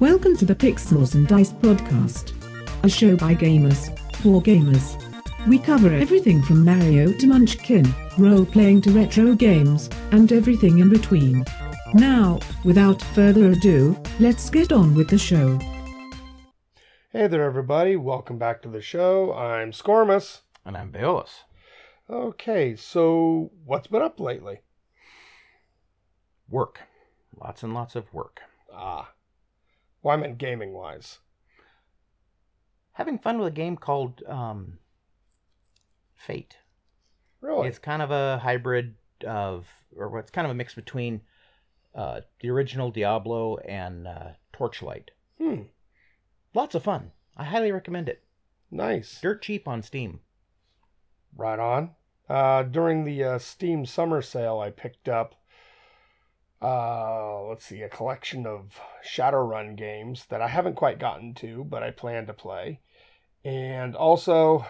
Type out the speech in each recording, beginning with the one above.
Welcome to the Pixels and Dice podcast, a show by gamers, for gamers. We cover everything from Mario to Munchkin, role-playing to retro games, and everything in between. Now, without further ado, let's get on with the show. Hey there everybody, welcome back to the show. I'm Scormus. And I'm Bayless. Okay, so what's been up lately? Work. Lots and lots of work. Well, I meant gaming-wise. Having fun with a game called Fate. Really? It's kind of a hybrid of, or it's kind of a mix between the original Diablo and Torchlight. Lots of fun. I highly recommend it. Nice. Dirt cheap on Steam. Right on. During the Steam summer sale, I picked up, a collection of Shadowrun games that I haven't quite gotten to, but I plan to play. And also,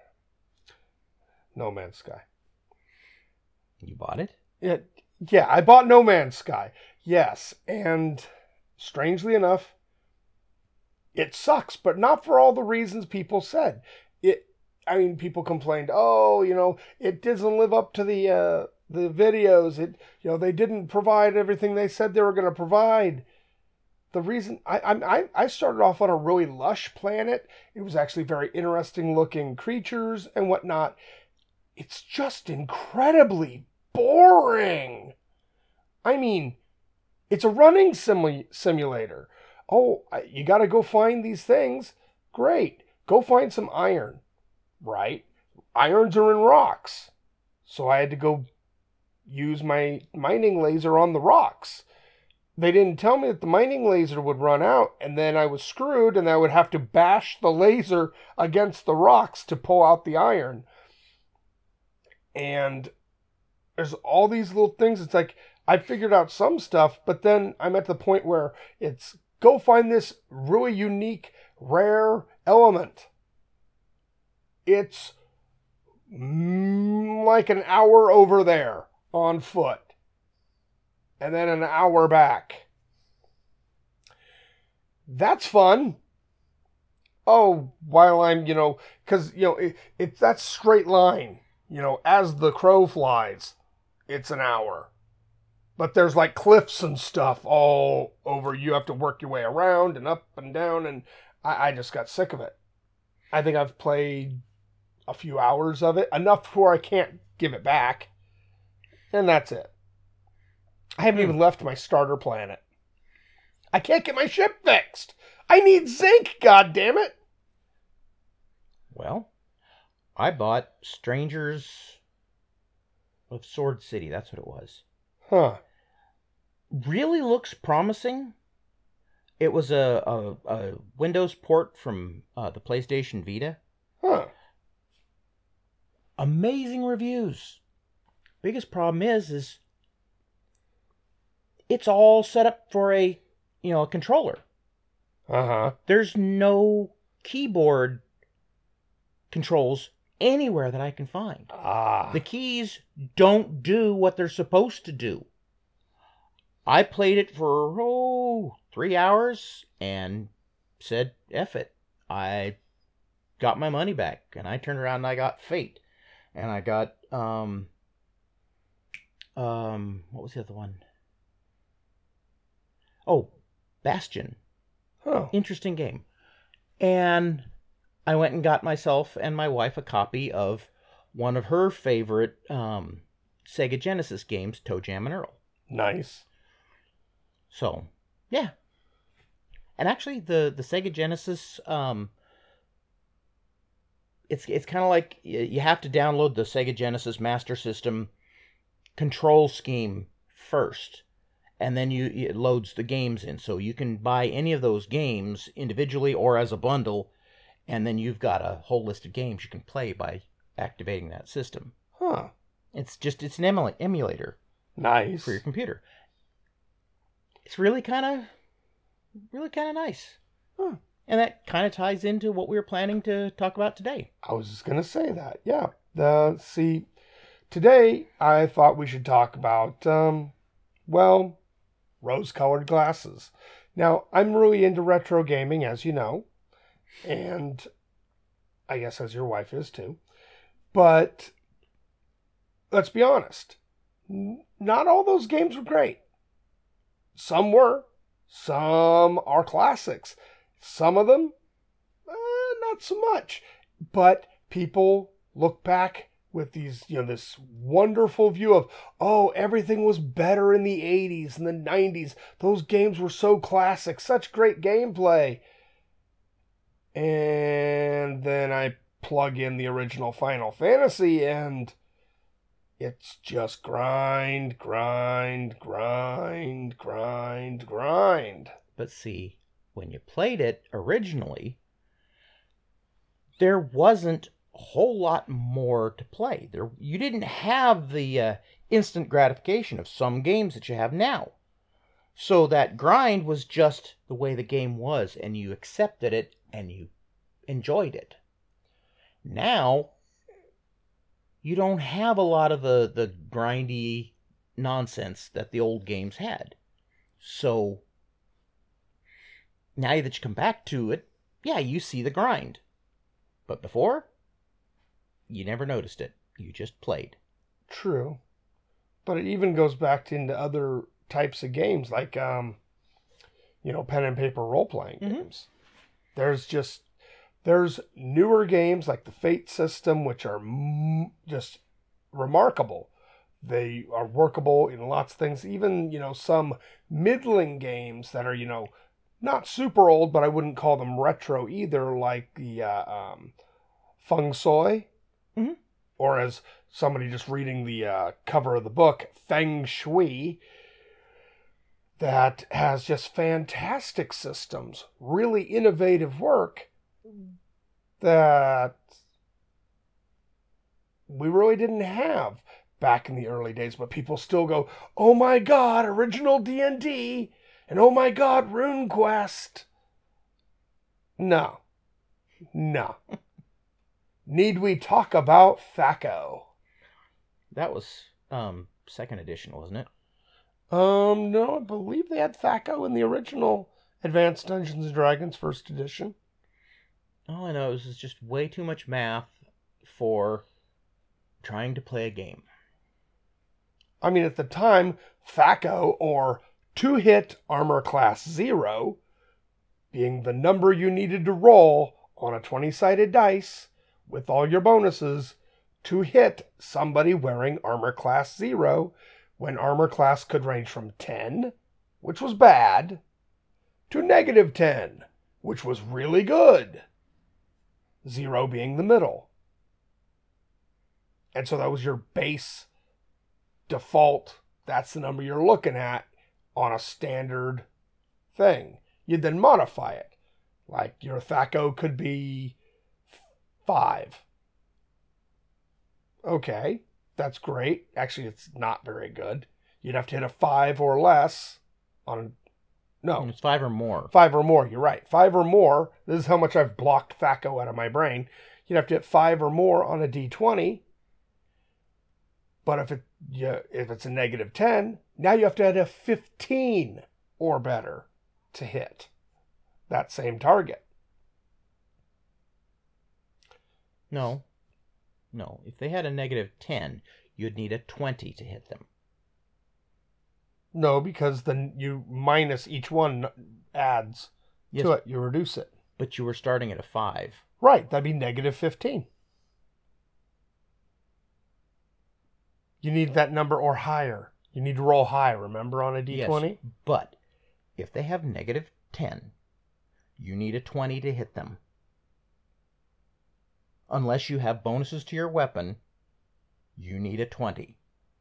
No Man's Sky. You bought it? Yeah, I bought No Man's Sky. Yes, and strangely enough, it sucks, but not for all the reasons people said. People complained, it doesn't live up to the videos. They didn't provide everything they said they were going to provide. The reason I started off on a really lush planet. It was actually very interesting looking creatures and whatnot. It's just incredibly boring. I mean, it's a running simulator. Oh, you got to go find these things. Great. Go find some iron. Right? Irons are in rocks. So I had to go use my mining laser on the rocks. They didn't tell me that the mining laser would run out, and then I was screwed, and I would have to bash the laser against the rocks to pull out the iron. And there's all these little things. It's like, I figured out some stuff, but then I'm at the point where it's, go find this really unique, rare element. It's like an hour over there on foot. And then an hour back. That's fun. Oh, while I'm, because, it's that straight line. As the crow flies, it's an hour. But there's like cliffs and stuff all over. You have to work your way around and up and down. And I just got sick of it. I think I've played a few hours of it. Enough where I can't give it back. And that's it. I haven't even left my starter planet. I can't get my ship fixed. I need zinc, goddammit. Well, I bought Strangers of Sword City. That's what it was. Huh. Really looks promising. It was a Windows port from the PlayStation Vita. Huh. Amazing reviews. Biggest problem is it's all set up for a controller. Uh-huh. There's no keyboard controls anywhere that I can find. The keys don't do what they're supposed to do. I played it for 3 hours and said, F it. I got my money back, and I turned around and I got Fate. And I got, what was the other one? Oh, Bastion. Oh. Interesting game. And I went and got myself and my wife a copy of one of her favorite Sega Genesis games, Toe Jam and Earl. Nice. So, yeah. And actually, the Sega Genesis, it's kind of like you have to download the Sega Genesis Master System control scheme first. And then it loads the games in. So you can buy any of those games individually or as a bundle. And then you've got a whole list of games you can play by activating that system. Huh. It's an emulator. Nice. For your computer. It's really kind of nice. Huh. And that kind of ties into what we were planning to talk about today. I was just going to say that. Yeah. Today I thought we should talk about, rose-colored glasses. Now, I'm really into retro gaming, as you know, and I guess as your wife is too. But let's be honest, not all those games were great. Some were. Some are classics. Some of them, not so much. But people look back with these, this wonderful view of, oh, everything was better in the 80s and the 90s. Those games were so classic, such great gameplay. And then I plug in the original Final Fantasy and it's just grind. But see, when you played it originally, there wasn't a whole lot more to play. You didn't have the instant gratification of some games that you have now. So that grind was just the way the game was, and you accepted it and you enjoyed it. Now, you don't have a lot of the grindy nonsense that the old games had. So, now that you come back to it, yeah, you see the grind. But before, you never noticed it. You just played. True. But it even goes back into other types of games, like, pen and paper role-playing games. There's newer games like the Fate system, which are just remarkable. They are workable in lots of things. Even, some middling games that are, not super old, but I wouldn't call them retro either, like the Feng Shui. Mm-hmm. Or as somebody just reading the cover of the book, Feng Shui, that has just fantastic systems, really innovative work that we really didn't have back in the early days, but people still go, oh my god, original D&D, and oh my god, RuneQuest. No. Need we talk about THAC0? That was second edition, wasn't it? No, I believe they had THAC0 in the original Advanced Dungeons & Dragons first edition. All I know is it's just way too much math for trying to play a game. I mean, at the time, THAC0, or 2-hit armor class 0, being the number you needed to roll on a 20-sided dice with all your bonuses to hit somebody wearing armor class 0, when armor class could range from 10, which was bad, to -10, which was really good. 0 being the middle. And so that was your base default. That's the number you're looking at on a standard thing. You'd then modify it. Like your THAC0 could be 5. Okay, that's great. Actually, it's not very good. You'd have to hit a 5 or less on... No. It's 5 or more. 5 or more, you're right. 5 or more. This is how much I've blocked THAC0 out of my brain. You'd have to hit 5 or more on a D20. But if it's a -10, now you have to hit a 15 or better to hit that same target. No. If they had a -10, you'd need a 20 to hit them. No, because then you minus each one adds to it. You reduce it. But you were starting at a 5. Right, that'd be -15. You need that number or higher. You need to roll high, remember, on a D20? Yes, but if they have -10, you need a 20 to hit them. Unless you have bonuses to your weapon, you need a 20.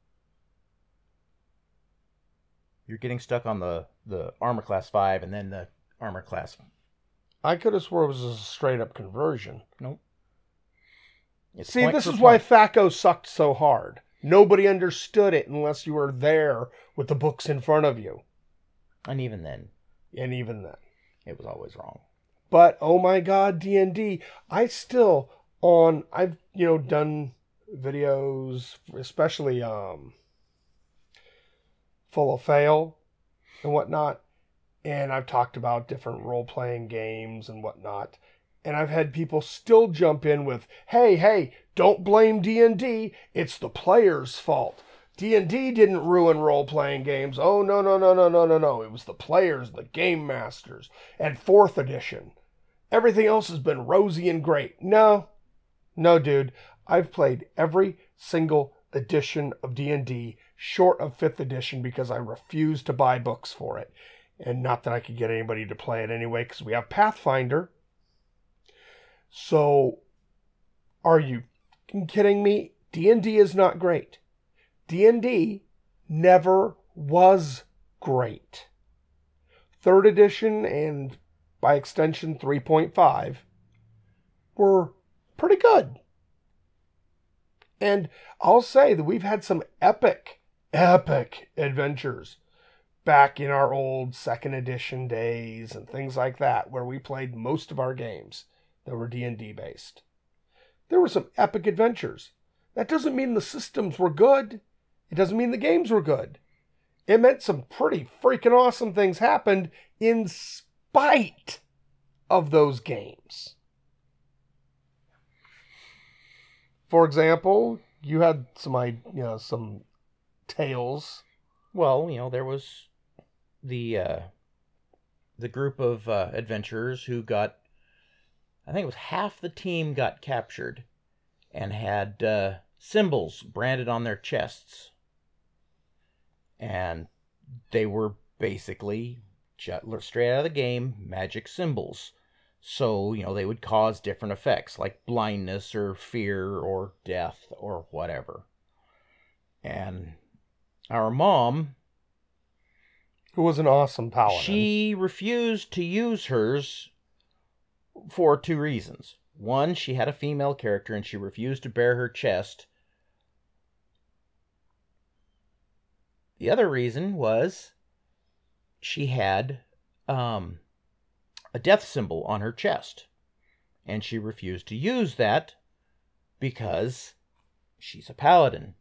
You're getting stuck on the armor class 5 and then the armor class. I could have swore it was a straight up conversion. Nope. See, this is why THAC0 sucked so hard. Nobody understood it unless you were there with the books in front of you. And even then. It was always wrong. But, oh my god, D&D. I've done videos, especially Full of Fail and whatnot. and I've talked about different role-playing games and whatnot. And I've had people still jump in with, hey, don't blame D&D. It's the player's fault. D&D didn't ruin role-playing games. Oh, no. It was the players, the game masters, and 4th edition. Everything else has been rosy and great. No, dude. I've played every single edition of D&D short of 5th edition because I refused to buy books for it. And not that I could get anybody to play it anyway, because we have Pathfinder. So, are you kidding me? D&D is not great. D&D never was great. 3rd edition and, by extension, 3.5 were pretty good. And I'll say that we've had some epic adventures back in our old 2nd edition days and things like that, where we played most of our games that were D&D based. There were some epic adventures. That doesn't mean the systems were good. It doesn't mean the games were good. It meant some pretty freaking awesome things happened in spite of those games. For example, you had some tales. Well, there was the group of adventurers who got, I think it was half the team got captured and had symbols branded on their chests. And they were basically, straight out of the game, magic symbols. So, they would cause different effects, like blindness or fear or death or whatever. And our mom, who was an awesome paladin, she refused to use hers for 2 reasons. One, she had a female character and she refused to bare her chest. The other reason was she had a death symbol on her chest. And she refused to use that because she's a paladin.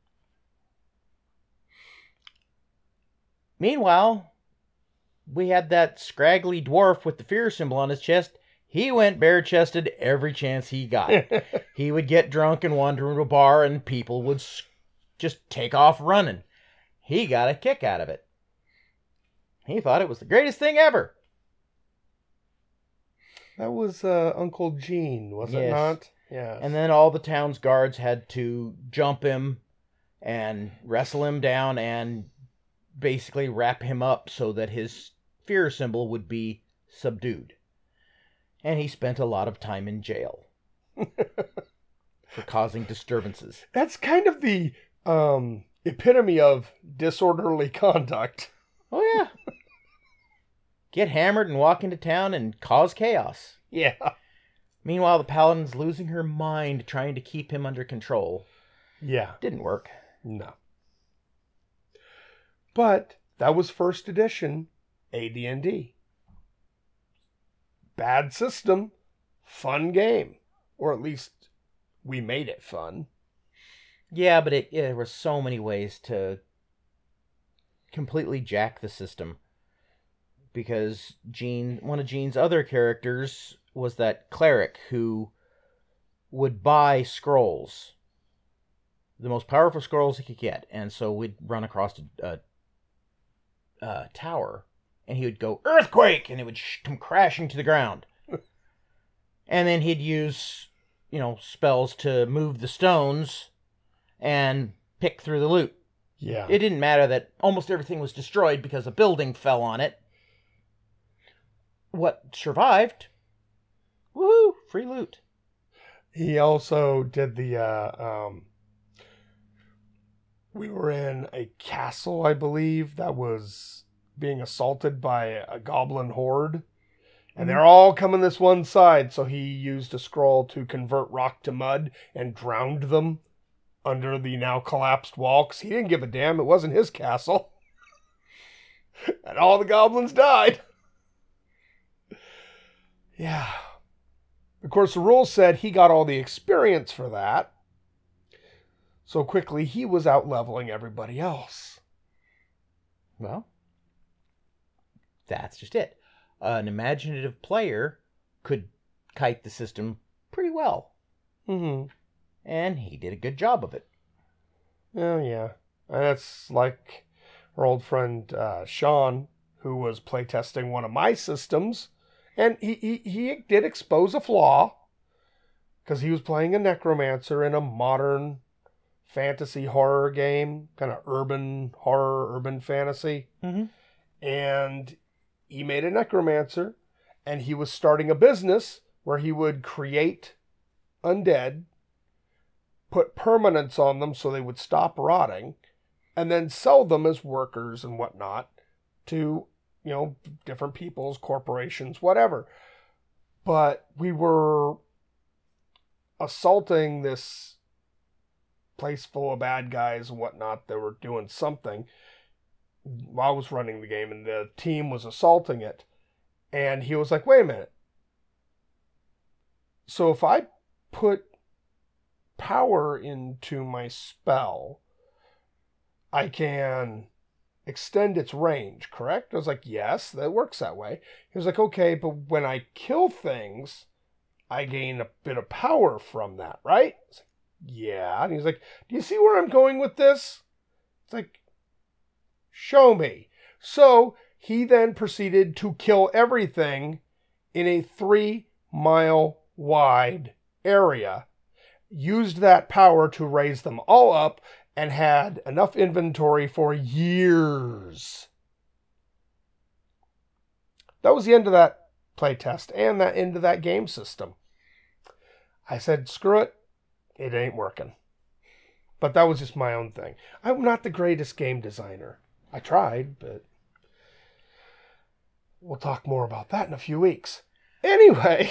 Meanwhile, we had that scraggly dwarf with the fear symbol on his chest. He went bare-chested every chance he got. He would get drunk and wander into a bar, and people would just take off running. He got a kick out of it. He thought it was the greatest thing ever. That was Uncle Gene, was it not? Yeah. And then all the town's guards had to jump him and wrestle him down and basically wrap him up so that his fear symbol would be subdued. And he spent a lot of time in jail for causing disturbances. That's kind of the epitome of disorderly conduct. Oh, yeah. Get hammered and walk into town and cause chaos. Yeah. Meanwhile, the paladin's losing her mind trying to keep him under control. Yeah. Didn't work. No. But that was 1st edition AD&D. Bad system, fun game. Or at least we made it fun. Yeah, but there were so many ways to completely jack the system. Because one of Gene's other characters was that cleric who would buy scrolls. The most powerful scrolls he could get. And so we'd run across a tower, and he would go, "Earthquake!" and it would come crashing to the ground. And then he'd use, spells to move the stones and pick through the loot. Yeah. It didn't matter that almost everything was destroyed because a building fell on it. What survived? Woohoo! Free loot. He also did the, we were in a castle, I believe, that was being assaulted by a goblin horde. And they're all coming this one side, so he used a scroll to convert rock to mud and drowned them under the now collapsed wall, because he didn't give a damn. It wasn't his castle. And all the goblins died. Yeah. Of course, the rules said he got all the experience for that. So quickly, he was out leveling everybody else. Well, That's just it. An imaginative player could kite the system pretty well. Mm-hmm. And he did a good job of it. Oh, yeah. And that's like our old friend Sean, who was playtesting one of my systems. And he did expose a flaw, because he was playing a necromancer in a modern fantasy horror game, kind of urban horror, urban fantasy. Mm-hmm. And he made a necromancer, and he was starting a business where he would create undead, put permanents on them so they would stop rotting, and then sell them as workers and whatnot to, different peoples, corporations, whatever. But we were assaulting this place full of bad guys and whatnot that were doing something while I was running the game, and the team was assaulting it. And he was like, wait a minute. So if I put power into my spell, I can extend its range, correct? I was like, yes, that works that way. He was like, okay, but when I kill things, I gain a bit of power from that, right? I was like, yeah. And he's like, do you see where I'm going with this? It's like, show me. So he then proceeded to kill everything in a 3-mile wide area, used that power to raise them all up, and had enough inventory for years. That was the end of that playtest and that end of that game system. I said, screw it. It ain't working. But that was just my own thing. I'm not the greatest game designer. I tried, but we'll talk more about that in a few weeks. Anyway,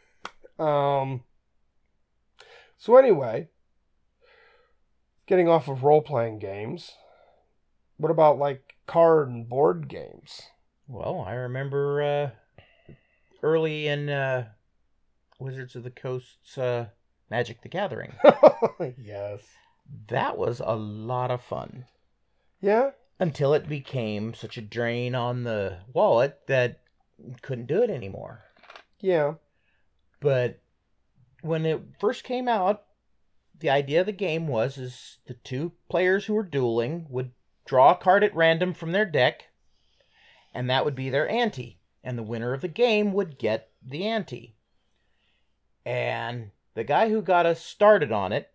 getting off of role-playing games, what about like card and board games? Well, I remember early in Wizards of the Coast's Magic the Gathering. Yes. That was a lot of fun. Yeah? Until it became such a drain on the wallet that you couldn't do it anymore. Yeah. But when it first came out, the idea of the game is the two players who were dueling would draw a card at random from their deck, and that would be their ante. And the winner of the game would get the ante. And the guy who got us started on it,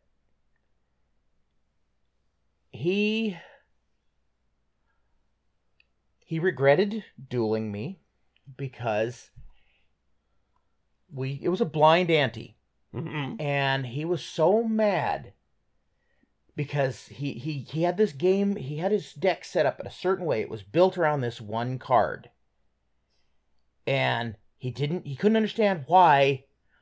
he regretted dueling me because it was a blind ante. Mm-hmm. And he was so mad because he had this game, he had his deck set up in a certain way. It was built around this one card. And he couldn't understand why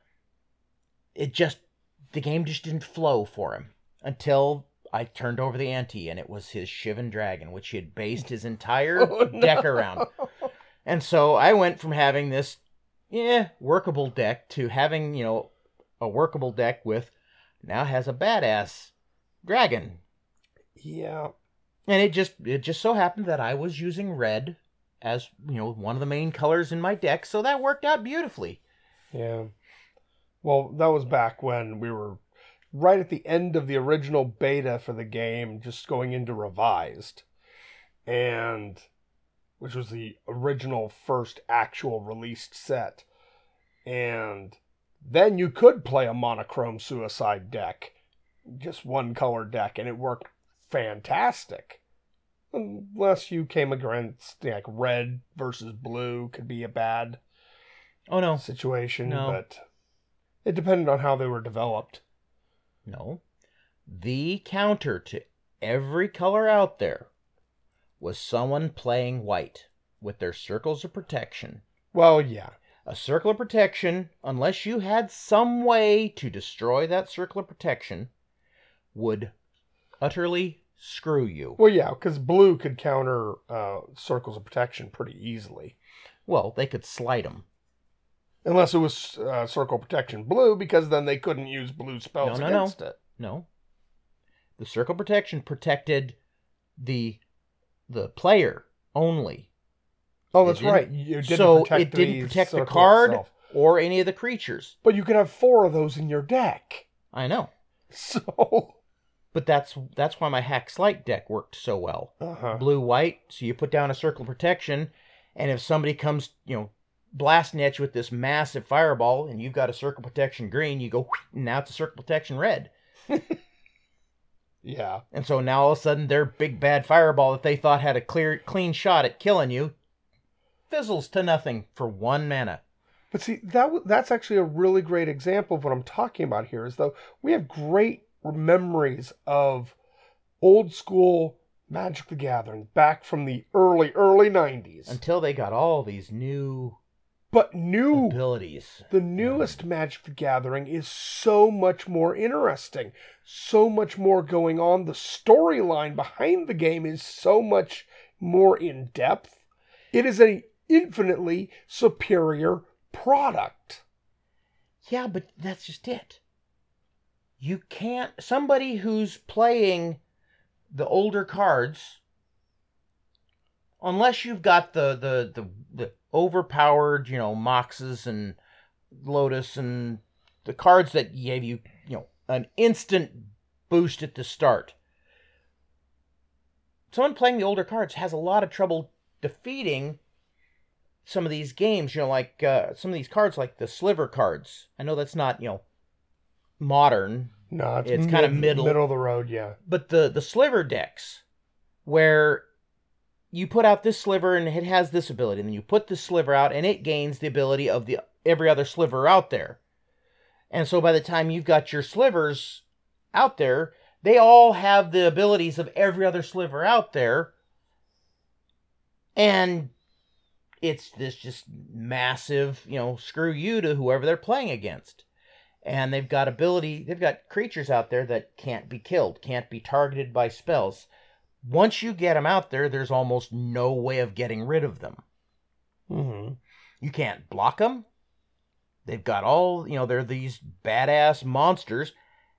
the game just didn't flow for him until I turned over the ante, and it was his Shivan Dragon, which he had based his entire deck around. And so I went from having this, workable deck to having, a workable deck with now has a badass dragon. Yeah. And it just so happened that I was using red as, one of the main colors in my deck, so that worked out beautifully. Yeah. Well, that was back when we were right at the end of the original beta for the game, just going into revised, and which was the original first actual released set. And then you could play a monochrome suicide deck, just one color deck, and it worked fantastic. Unless you came against like red versus blue could be a bad situation, but it depended on how they were developed. No. The counter to every color out there was someone playing white with their circles of protection. Well, yeah. A circle of protection, unless you had some way to destroy that circle of protection, would utterly screw you. Well, yeah, because blue could counter circles of protection pretty easily. Well, they could slide them. Unless it was circle protection blue, because then they couldn't use blue spells against it. No. The circle protection protected the player only. Oh, that's right. You didn't so protect it didn't protect the circle card itself. or any of the creatures. But you could have 4 of those in your deck. I know. So... But that's why my Hack Slight deck worked so well. Blue-white, so you put down a circle of protection, and if somebody comes, blasting at you with this massive fireball, and you've got a circle protection green, you go, and now it's a circle protection red. Yeah. And so now all of a sudden their big bad fireball that they thought had a clean shot at killing you fizzles to nothing for 1 mana. But see, that's actually a really great example of what I'm talking about here, is though we have great memories of old school Magic the Gathering back from the early 90s. Until they got all these new abilities. The newest Magic the Gathering is so much more interesting. So much more going on. The storyline behind the game is so much more in depth. It is an infinitely superior product. Yeah, but that's just it. You can't... Somebody who's playing the older cards, unless you've got the overpowered, Moxes and Lotus and the cards that gave you, an instant boost at the start. Someone playing the older cards has a lot of trouble defeating some of these games, like some of these cards, like the Sliver cards. I know that's not, modern. No, it's kind of middle of the road, yeah. But the Sliver decks, where you put out this Sliver and it has this ability, and then you put this Sliver out and it gains the ability of every other Sliver out there. And so by the time you've got your Slivers out there, they all have the abilities of every other Sliver out there. And it's this just massive, screw you to whoever they're playing against. And they've got creatures out there that can't be killed, can't be targeted by spells. Once you get them out there, there's almost no way of getting rid of them. Mm-hmm. You can't block them. They've got all, they're these badass monsters.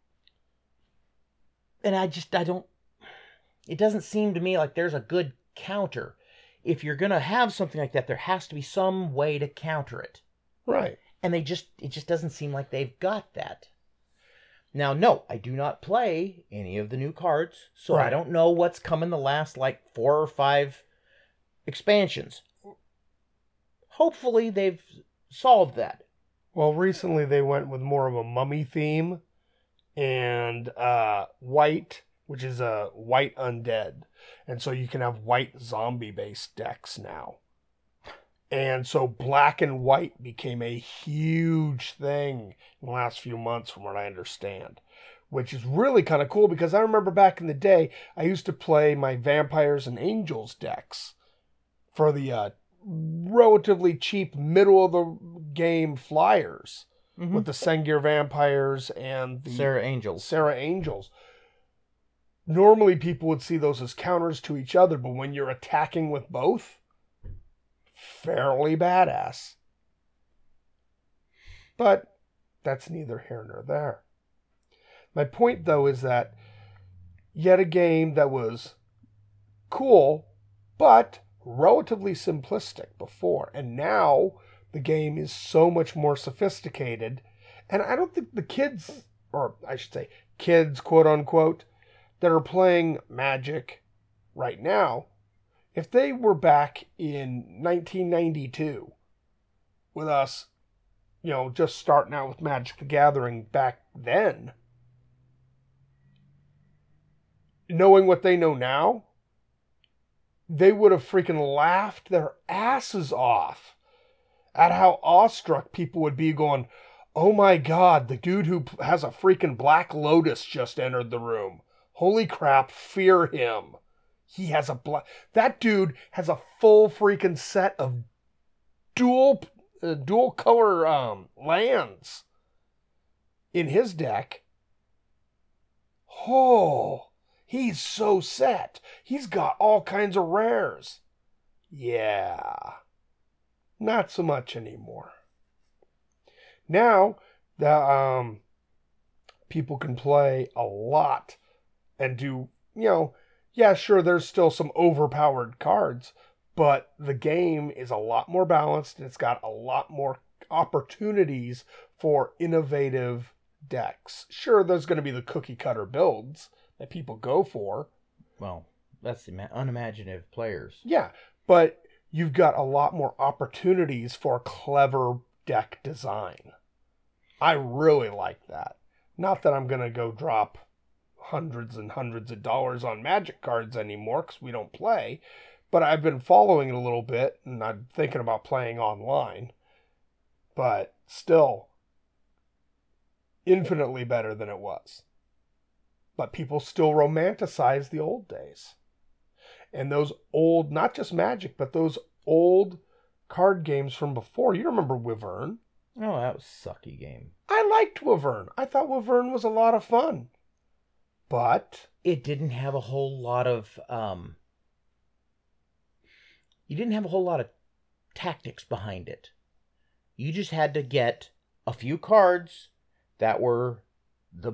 And it doesn't seem to me like there's a good counter. If you're going to have something like that, there has to be some way to counter it. Right. And it just doesn't seem like they've got that. Now, no, I do not play any of the new cards, so right. I don't know what's come in the last, 4 or 5 expansions. Hopefully they've solved that. Well, recently they went with more of a mummy theme, and white, which is a white undead. And so you can have white zombie-based decks now. And so black and white became a huge thing in the last few months, from what I understand, which is really kind of cool, because I remember back in the day, I used to play my Vampires and Angels decks for the relatively cheap middle-of-the-game flyers with the Sengir Vampires and the Serra Angels. Normally people would see those as counters to each other, but when you're attacking with both, fairly badass. But that's neither here nor there. My point, though, is that yet a game that was cool, but relatively simplistic before. And now the game is so much more sophisticated. And I don't think the kids, or I should say kids, quote unquote, that are playing Magic right now, if they were back in 1992 with us, just starting out with Magic the Gathering back then, knowing what they know now, they would have freaking laughed their asses off at how awestruck people would be, going, oh my God, the dude who has a freaking Black Lotus just entered the room. Holy crap, fear him. He has that dude has a full freaking set of dual color lands in his deck. Oh, he's so set. He's got all kinds of rares. Yeah. Not so much anymore. Now, the people can play a lot and do, yeah, sure, there's still some overpowered cards, but the game is a lot more balanced and it's got a lot more opportunities for innovative decks. Sure, there's going to be the cookie cutter builds that people go for. Well, that's the unimaginative players. Yeah, but you've got a lot more opportunities for clever deck design. I really like that. Not that I'm going to go drop hundreds and hundreds of dollars on Magic cards anymore because we don't play, but I've been following it a little bit and I'm thinking about playing online. But still, infinitely better than it was. But people still romanticize the old days. And those old, not just Magic, but those old card games from before. You remember Wyvern? Oh, that was a sucky game. I liked Wyvern. I thought Wyvern was a lot of fun. But it didn't have a whole lot of tactics behind it. You just had to get a few cards that were the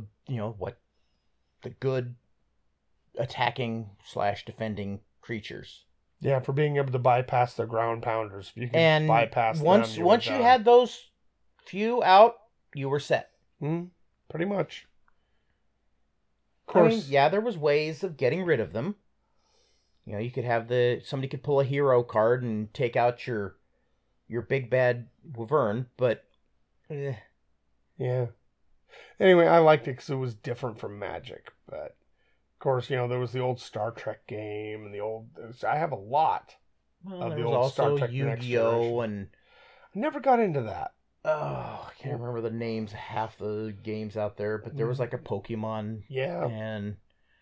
good attacking / defending creatures. Yeah, for being able to bypass the ground pounders. If you could bypass once them, you had those few out, you were set. Pretty much. Of course. I mean, yeah, there was ways of getting rid of them. You know, you could have somebody could pull a hero card and take out your big bad Wyvern, but yeah. Anyway, I liked it because it was different from Magic, but of course, there was the old Star Trek game and I have a lot of the old Star Trek Yu-Gi-Oh! And I never got into that. Oh, I can't remember the names of half the games out there, but there was like a Pokemon. Yeah. And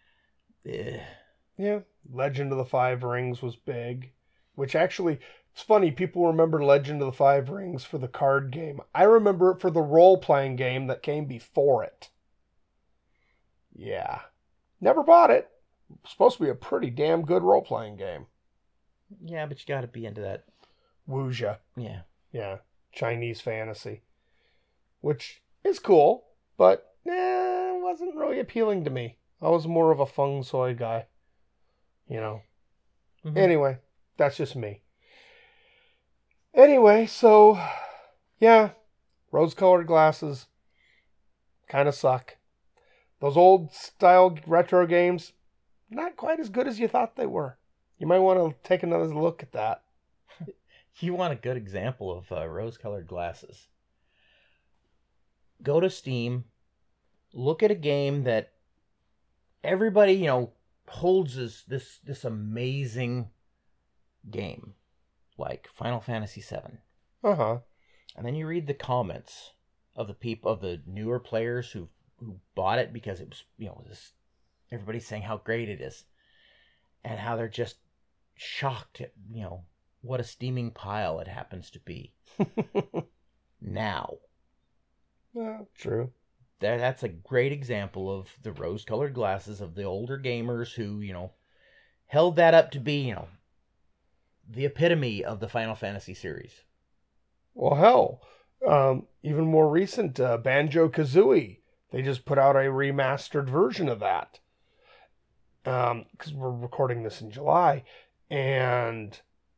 yeah, Legend of the Five Rings was big, which actually, it's funny, people remember Legend of the Five Rings for the card game. I remember it for the role-playing game that came before it. Yeah. Never bought it. It's supposed to be a pretty damn good role-playing game. Yeah, but you got to be into that. Wuxia. Yeah. Yeah. Chinese fantasy. Which is cool, but it wasn't really appealing to me. I was more of a feng shui guy. Mm-hmm. Anyway, that's just me. Anyway, so, yeah, rose-colored glasses kind of suck. Those old-style retro games, not quite as good as you thought they were. You might want to take another look at that. You want a good example of rose-colored glasses? Go to Steam, look at a game that everybody, holds as this amazing game, like Final Fantasy VII. Uh-huh. And then you read the comments of the newer players who bought it because it was, everybody's saying how great it is, and how they're just shocked at, what a steaming pile it happens to be. Now. Yeah, true. That's a great example of the rose-colored glasses of the older gamers who, held that up to be, the epitome of the Final Fantasy series. Well, hell, even more recent, Banjo-Kazooie. They just put out a remastered version of that. Because we're recording this in July. And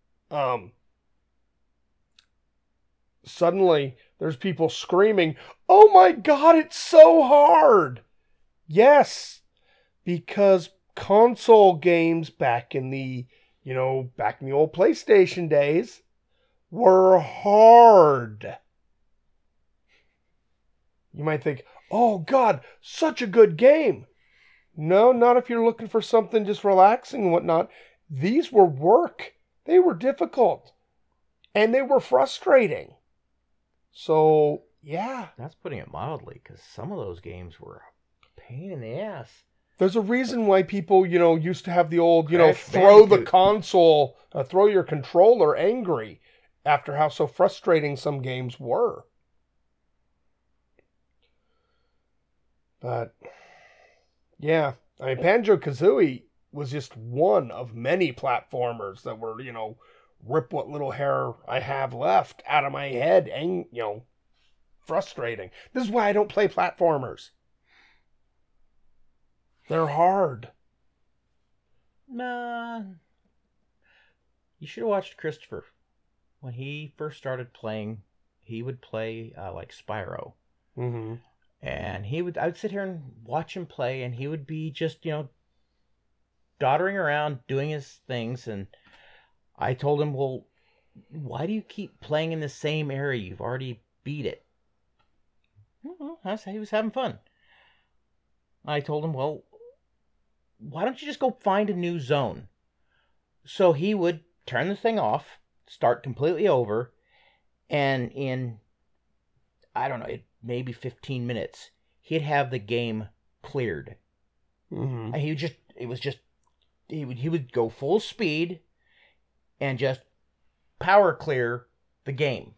suddenly there's people screaming, "Oh my God, it's so hard!" Yes, because console games back in the old PlayStation days were hard. You might think, "Oh God, such a good game." No, not if you're looking for something just relaxing and whatnot. These were work. They were difficult. And they were frustrating. So, yeah. That's putting it mildly, because some of those games were a pain in the ass. There's a reason why people, used to have the old, throw the console, throw your controller angry after how so frustrating some games were. But, yeah. I mean, Banjo-Kazooie was just one of many platformers that were, rip what little hair I have left out of my head and, frustrating. This is why I don't play platformers. They're hard. Nah. You should have watched Christopher. When he first started playing, he would play like Spyro. Mm-hmm. And I would sit here and watch him play, and he would be just, doddering around, doing his things. And I told him, well, why do you keep playing in the same area? You've already beat it. Well, he was having fun. I told him, well, why don't you just go find a new zone? So he would turn the thing off, start completely over, and in, I don't know, maybe 15 minutes, he'd have the game cleared. Mm-hmm. And he would go full speed and just power clear the game.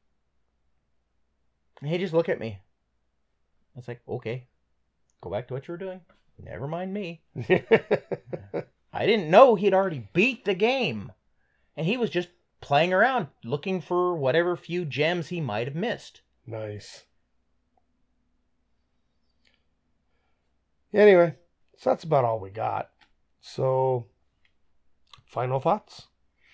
And he'd just look at me. I was like, okay, go back to what you were doing. Never mind me. I didn't know he'd already beat the game. And he was just playing around, looking for whatever few gems he might have missed. Nice. Anyway, so that's about all we got. So, final thoughts?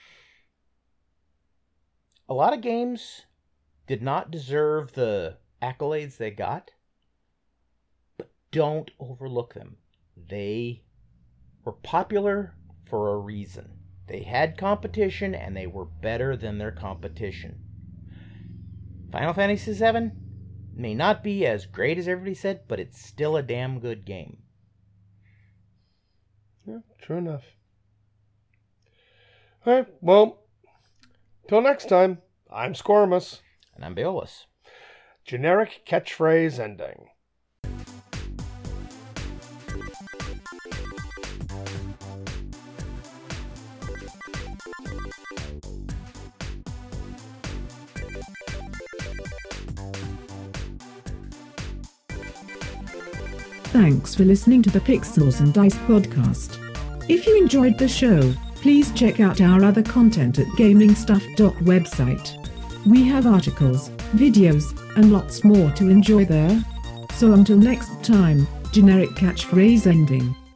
A lot of games did not deserve the accolades they got, but don't overlook them. They were popular for a reason. They had competition, and they were better than their competition. Final Fantasy VII may not be as great as everybody said, but it's still a damn good game. Yeah, true enough. All right, well, till next time, I'm Squirmus. And I'm Beolus. Generic catchphrase ending. Thanks for listening to the Pixels and Dice podcast. If you enjoyed the show, please check out our other content at gamingstuff.website. We have articles, videos, and lots more to enjoy there. So until next time, generic catchphrase ending.